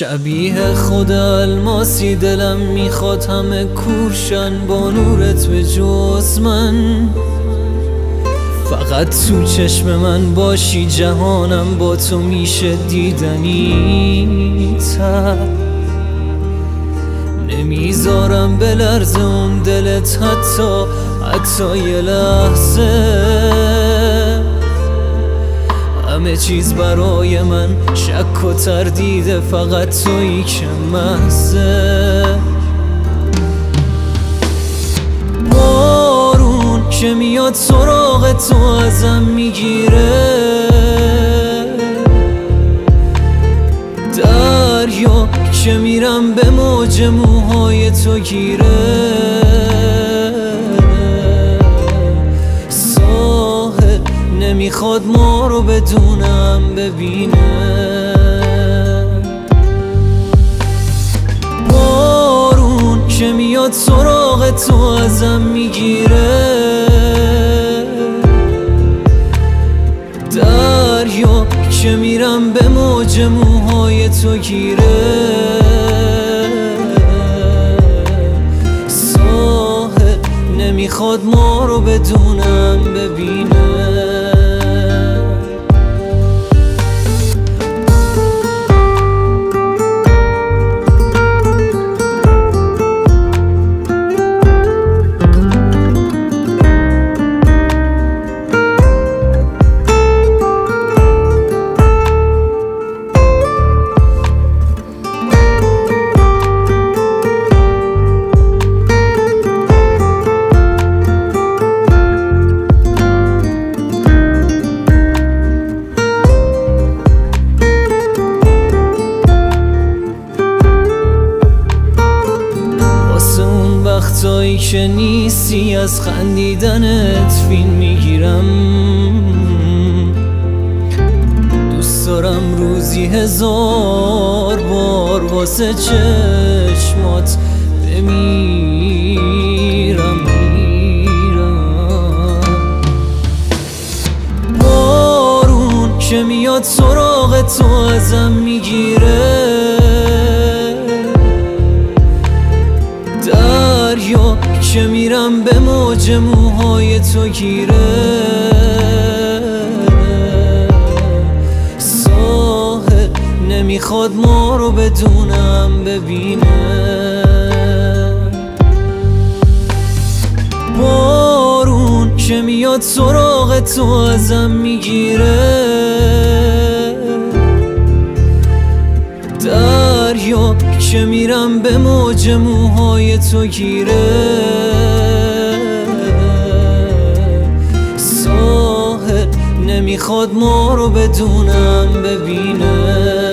شبیه خود الماسی دلم میخواد همه کورشن با نورت به جز من. فقط تو چشم من باشی جهانم با تو میشه دیدنی تر. نمیذارم بلرزه اون دلت حتی یه لحظه. همه چیز برای من شک و تردیده، فقط تویی که محضه. بارون که میاد سراغ تو ازم میگیره، دریا که میرم به موج موهای تو گیره. ساحل نمیخواد ما رو بدونم ببینه. بارون که میاد سراغ تو ازم میگیره، دریا که میرم به موج موهای تو گیره. ساحل نمیخواد ما رو بدونم ببینه. وقتایی که نیستی از خندیدنت فیلم میگیرم. دوست دارم روزی 1000 بار واسه چشمات بمیرم. بارون که میاد سراغ تو ازم میگیره، دریا که میرم به موج موهای تو گیره. ساحل نمیخواد ما رو بدونم ببینه. بارون که میاد سراغ تو ازم میگیره، دریا که میرم به موج موهای تو گیره. ساحل نمیخواد ما رو بدونم ببینه.